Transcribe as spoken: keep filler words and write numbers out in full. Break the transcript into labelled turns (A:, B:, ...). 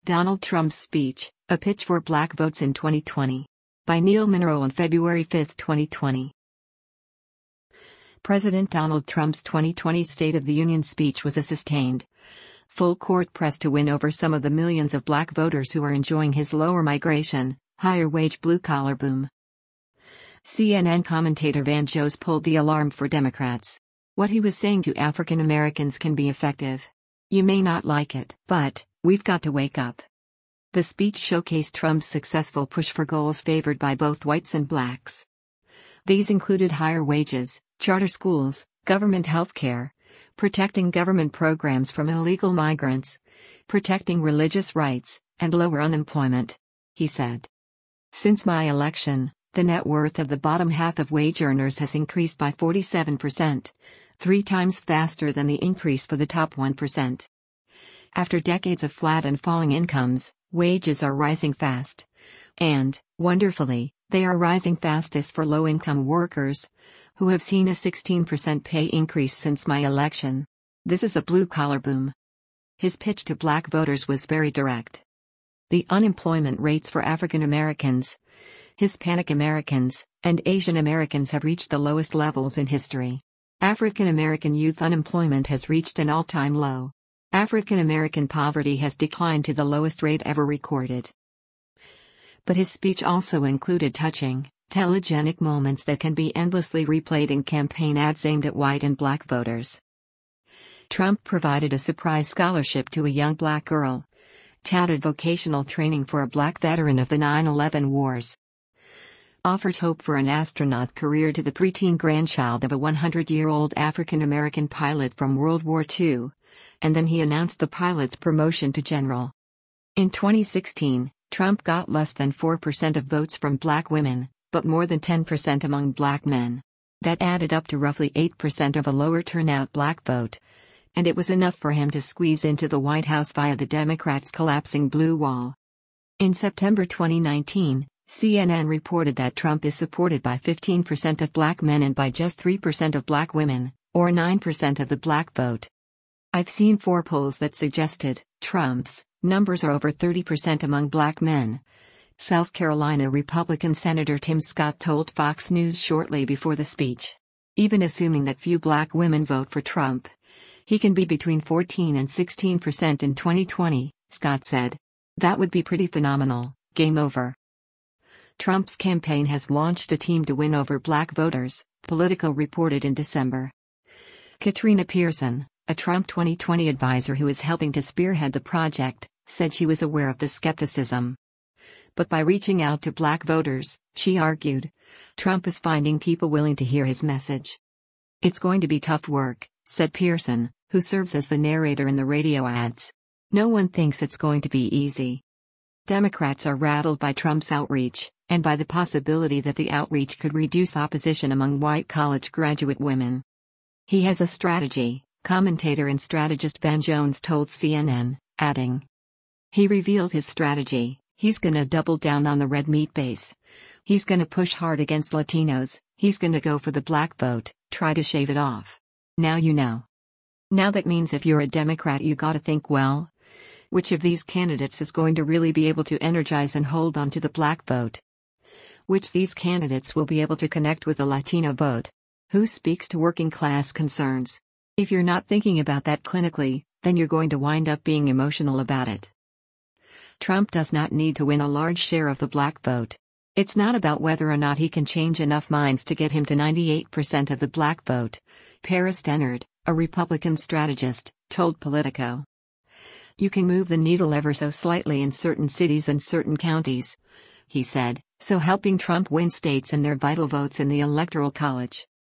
A: Donald Trump's Speech, A Pitch for Black Votes in twenty twenty. By Neil Munro on February fifth, twenty twenty. President Donald Trump's twenty twenty State of the Union speech was a sustained, full-court press to win over some of the millions of black voters who are enjoying his lower migration, higher-wage blue-collar boom. C N N commentator Van Jones pulled the alarm for Democrats. What he was saying to African Americans can be effective. You may not like it, but we've got to wake up. The speech showcased Trump's successful push for goals favored by both whites and blacks. These included higher wages, charter schools, government health care, protecting government programs from illegal migrants, protecting religious rights, and lower unemployment, he said. Since my election, the net worth of the bottom half of wage earners has increased by forty-seven percent, three times faster than the increase for the top one percent. After decades of flat and falling incomes, wages are rising fast. And, wonderfully, they are rising fastest for low-income workers, who have seen a sixteen percent pay increase since my election. This is a blue-collar boom. His pitch to black voters was very direct. The unemployment rates for African Americans, Hispanic Americans, and Asian Americans have reached the lowest levels in history. African American youth unemployment has reached an all-time low. African American poverty has declined to the lowest rate ever recorded. But his speech also included touching, telegenic moments that can be endlessly replayed in campaign ads aimed at white and black voters. Trump provided a surprise scholarship to a young black girl, touted vocational training for a black veteran of the nine eleven wars, offered hope for an astronaut career to the preteen grandchild of a hundred-year-old African American pilot from World War Two, and then he announced the pilot's promotion to general. In twenty sixteen, Trump got less than four percent of votes from black women, but more than ten percent among black men. That added up to roughly eight percent of a lower turnout black vote, and it was enough for him to squeeze into the White House via the Democrats' collapsing blue wall. In September twenty nineteen, C N N reported that Trump is supported by fifteen percent of black men and by just three percent of black women, or nine percent of the black vote. I've seen four polls that suggested Trump's numbers are over thirty percent among black men, South Carolina Republican Senator Tim Scott told Fox News shortly before the speech. Even assuming that few black women vote for Trump, he can be between fourteen and sixteen percent in twenty twenty, Scott said. That would be pretty phenomenal. Game over. Trump's campaign has launched a team to win over black voters, Politico reported in December. Katrina Pearson, a Trump twenty twenty advisor who is helping to spearhead the project, said she was aware of the skepticism. But by reaching out to black voters, she argued, Trump is finding people willing to hear his message. It's going to be tough work, said Pearson, who serves as the narrator in the radio ads. No one thinks it's going to be easy. Democrats are rattled by Trump's outreach, and by the possibility that the outreach could reduce opposition among white college graduate women. He has a strategy, commentator and strategist Van Jones told C N N, adding. He revealed his strategy. He's gonna double down on the red meat base. He's gonna push hard against Latinos, he's gonna go for the black vote, try to shave it off. Now you know. Now that means if you're a Democrat you gotta think, well, which of these candidates is going to really be able to energize and hold on to the black vote? Which these candidates will be able to connect with the Latino vote? Who speaks to working class concerns? If you're not thinking about that clinically, then you're going to wind up being emotional about it. Trump does not need to win a large share of the black vote. It's not about whether or not he can change enough minds to get him to ninety-eight percent of the black vote, Paris Dennard, a Republican strategist, told Politico. You can move the needle ever so slightly in certain cities and certain counties, he said, so helping Trump win states and their vital votes in the Electoral College.